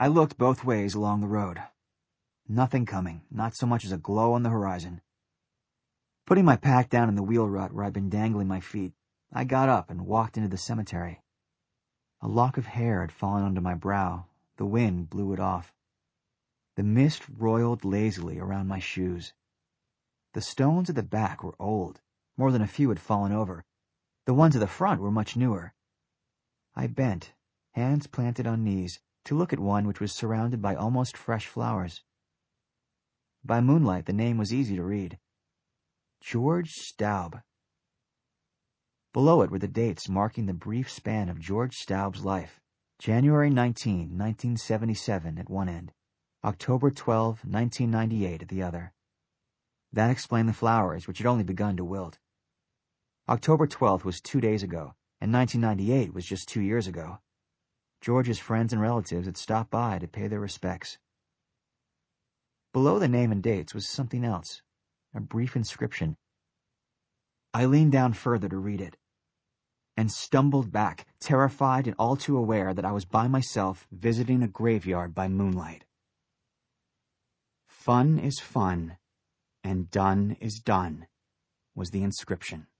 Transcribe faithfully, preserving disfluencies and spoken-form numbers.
I looked both ways along the road. Nothing coming, not so much as a glow on the horizon. Putting my pack down in the wheel rut where I'd been dangling my feet, I got up and walked into the cemetery. A lock of hair had fallen onto my brow. The wind blew it off. The mist roiled lazily around my shoes. The stones at the back were old. More than a few had fallen over. The ones at the front were much newer. I bent, hands planted on knees, to look at one which was surrounded by almost fresh flowers. By moonlight, the name was easy to read. George Staub. Below it were the dates marking the brief span of George Staub's life. January nineteenth, nineteen seventy-seven at one end. October twelfth, nineteen ninety-eight at the other. That explained the flowers, which had only begun to wilt. October twelfth was two days ago, and nineteen ninety-eight was just two years ago. George's friends and relatives had stopped by to pay their respects. Below the name and dates was something else, a brief inscription. I leaned down further to read it, and stumbled back, terrified and all too aware that I was by myself visiting a graveyard by moonlight. Fun is fun, and done is done, was the inscription.